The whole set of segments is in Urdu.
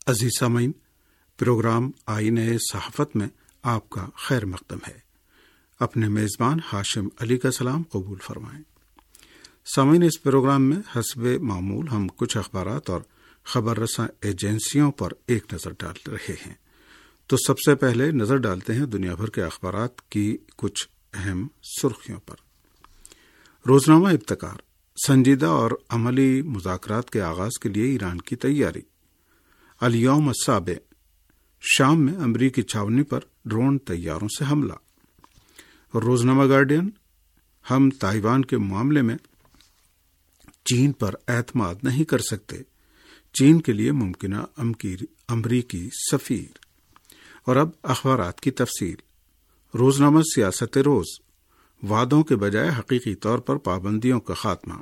عزیز سامعین، پروگرام آئین صحافت میں آپ کا خیر مقدم ہے۔ اپنے میزبان ہاشم علی کا سلام قبول فرمائیں۔ سامعین، اس پروگرام میں حسب معمول ہم کچھ اخبارات اور خبر رساں ایجنسیوں پر ایک نظر ڈال رہے ہیں۔ تو سب سے پہلے نظر ڈالتے ہیں دنیا بھر کے اخبارات کی کچھ اہم سرخیوں پر۔ روزنامہ ابتکار: سنجیدہ اور عملی مذاکرات کے آغاز کے لیے ایران کی تیاری۔ الیوم السابع: شام میں امریکی چھاونی پر ڈرون طیاروں سے حملہ۔ روزنامہ گارڈین: ہم تائیوان کے معاملے میں چین پر اعتماد نہیں کر سکتے، چین کے لیے ممکنہ امریکی سفیر۔ اور اب اخبارات کی تفصیل۔ روزنامہ سیاست روز: وعدوں کے بجائے حقیقی طور پر پابندیوں کا خاتمہ۔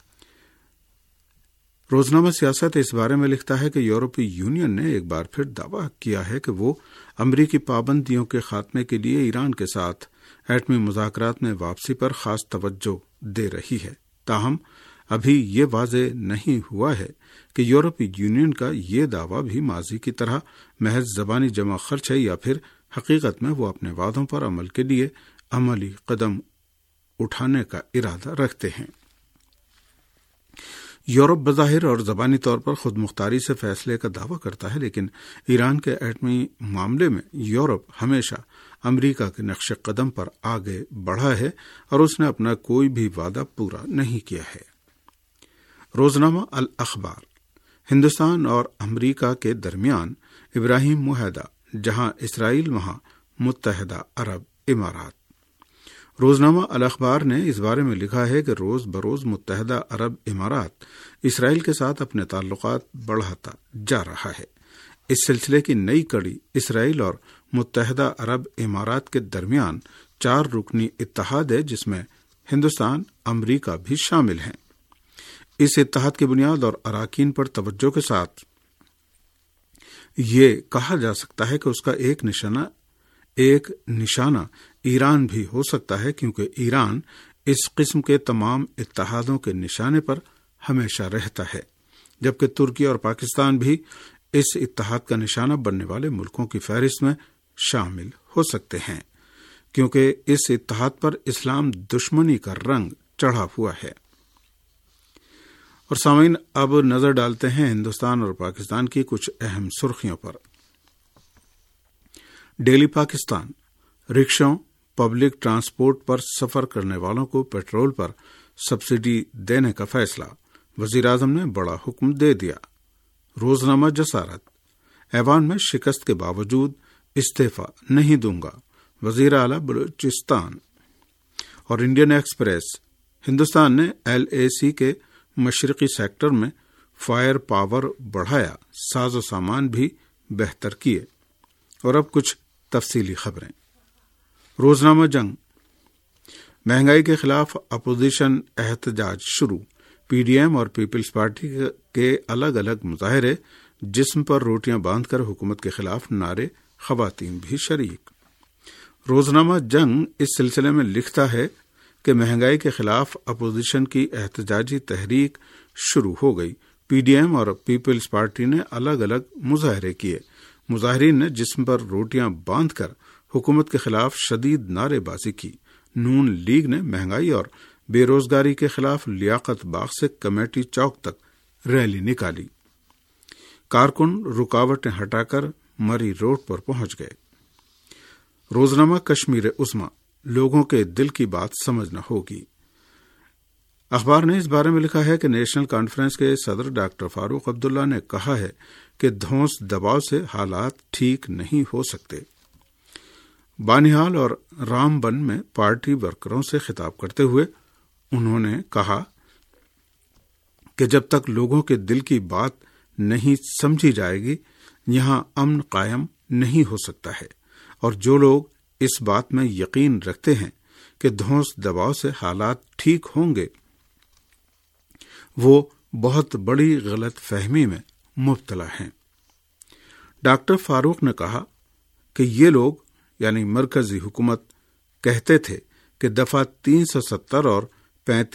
روزنامہ سیاست اس بارے میں لکھتا ہے کہ یورپی یونین نے ایک بار پھر دعویٰ کیا ہے کہ وہ امریکی پابندیوں کے خاتمے کے لیے ایران کے ساتھ ایٹمی مذاکرات میں واپسی پر خاص توجہ دے رہی ہے، تاہم ابھی یہ واضح نہیں ہوا ہے کہ یورپی یونین کا یہ دعویٰ بھی ماضی کی طرح محض زبانی جمع خرچ ہے یا پھر حقیقت میں وہ اپنے وعدوں پر عمل کے لیے عملی قدم اٹھانے کا ارادہ رکھتے ہیں۔ یورپ بظاہر اور زبانی طور پر خود مختاری سے فیصلے کا دعویٰ کرتا ہے، لیکن ایران کے ایٹمی معاملے میں یورپ ہمیشہ امریکہ کے نقش قدم پر آگے بڑھا ہے اور اس نے اپنا کوئی بھی وعدہ پورا نہیں کیا ہے۔ روزنامہ الاخبار: ہندوستان اور امریکہ کے درمیان ابراہیم معاہدہ، جہاں اسرائیل وہاں متحدہ عرب امارات۔ روزنامہ الاخبار نے اس بارے میں لکھا ہے کہ روز بروز متحدہ عرب امارات اسرائیل کے ساتھ اپنے تعلقات بڑھاتا جا رہا ہے۔ اس سلسلے کی نئی کڑی اسرائیل اور متحدہ عرب امارات کے درمیان 4 رکنی اتحاد ہے، جس میں ہندوستان، امریکہ بھی شامل ہیں۔ اس اتحاد کی بنیاد اور اراکین پر توجہ کے ساتھ یہ کہا جا سکتا ہے کہ اس کا ایک نشانہ ایران بھی ہو سکتا ہے، کیونکہ ایران اس قسم کے تمام اتحادوں کے نشانے پر ہمیشہ رہتا ہے، جبکہ ترکی اور پاکستان بھی اس اتحاد کا نشانہ بننے والے ملکوں کی فہرست میں شامل ہو سکتے ہیں، کیونکہ اس اتحاد پر اسلام دشمنی کا رنگ چڑھا ہوا ہے۔ اور سامعین، اب نظر ڈالتے ہیں ہندوستان اور پاکستان کی کچھ اہم سرخیوں پر۔ ڈیلی پاکستان: رکشوں، پبلک ٹرانسپورٹ پر سفر کرنے والوں کو پیٹرول پر سبسڈی دینے کا فیصلہ، وزیر اعظم نے بڑا حکم دے دیا۔ روزنامہ جسارت: ایوان میں شکست کے باوجود استعفی نہیں دوں گا، وزیر اعلی بلوچستان۔ اور انڈین ایکسپریس: ہندوستان نے LAC کے مشرقی سیکٹر میں فائر پاور بڑھایا، ساز و سامان بھی بہتر کیے۔ اور اب کچھ تفصیلی خبریں۔ روزنامہ جنگ: مہنگائی کے خلاف اپوزیشن احتجاج شروع، PDM اور پیپلز پارٹی کے الگ الگ مظاہرے، جسم پر روٹیاں باندھ کر حکومت کے خلاف نعرے، خواتین بھی شریک۔ روزنامہ جنگ اس سلسلے میں لکھتا ہے کہ مہنگائی کے خلاف اپوزیشن کی احتجاجی تحریک شروع ہو گئی۔ PDM اور پیپلز پارٹی نے الگ الگ مظاہرے کیے۔ مظاہرین نے جسم پر روٹیاں باندھ کر حکومت کے خلاف شدید نعرے بازی کی۔ نون لیگ نے مہنگائی اور بے روزگاری کے خلاف لیاقت باغ سے کمیٹی چوک تک ریلی نکالی۔ کارکن رکاوٹیں ہٹا کر مری روڈ پر پہنچ گئے۔ روزنامہ کشمیر عظمیٰ: لوگوں کے دل کی بات سمجھنا ہوگی۔ اخبار نے اس بارے میں لکھا ہے کہ نیشنل کانفرنس کے صدر ڈاکٹر فاروق عبداللہ نے کہا ہے کہ دھونس دباؤ سے حالات ٹھیک نہیں ہو سکتے۔ بانہال اور رام بن میں پارٹی ورکروں سے خطاب کرتے ہوئے انہوں نے کہا کہ جب تک لوگوں کے دل کی بات نہیں سمجھی جائے گی، یہاں امن قائم نہیں ہو سکتا ہے، اور جو لوگ اس بات میں یقین رکھتے ہیں کہ دھونس دباؤ سے حالات ٹھیک ہوں گے، وہ بہت بڑی غلط فہمی میں مبتلا ہیں۔ ڈاکٹر فاروق نے کہا کہ یہ لوگ یعنی مرکزی حکومت کہتے تھے کہ دفعہ 370 اور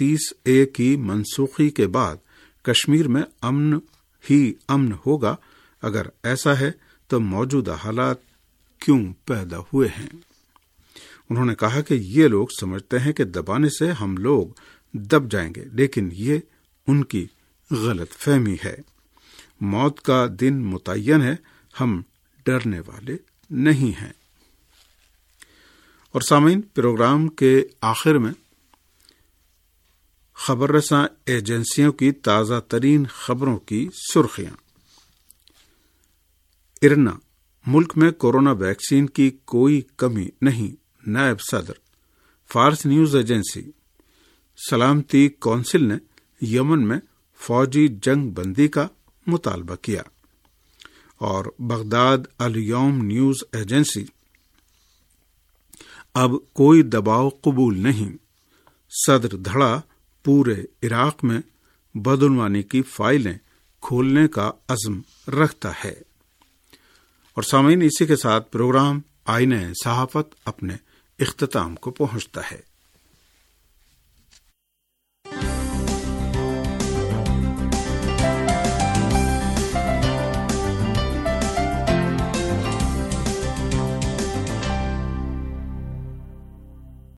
35A کی منسوخی کے بعد کشمیر میں امن ہی امن ہوگا، اگر ایسا ہے تو موجودہ حالات کیوں پیدا ہوئے ہیں؟ انہوں نے کہا کہ یہ لوگ سمجھتے ہیں کہ دبانے سے ہم لوگ دب جائیں گے، لیکن یہ ان کی غلط فہمی ہے۔ موت کا دن متعین ہے، ہم ڈرنے والے نہیں ہیں۔ اور سامعین، پروگرام کے آخر میں خبر رساں ایجنسیوں کی تازہ ترین خبروں کی سرخیاں۔ ارنا، ملک میں کورونا ویکسین کی کوئی کمی نہیں، نائب صدر۔ فارس نیوز ایجنسی، سلامتی کونسل نے یمن میں فوجی جنگ بندی کا مطالبہ کیا۔ اور بغداد الیوم نیوز ایجنسی، اب کوئی دباؤ قبول نہیں، صدر دھڑا پورے عراق میں بدعنوانی کی فائلیں کھولنے کا عزم رکھتا ہے۔ اور سامعین، اسی کے ساتھ پروگرام آئینہ صحافت اپنے اختتام کو پہنچتا ہے۔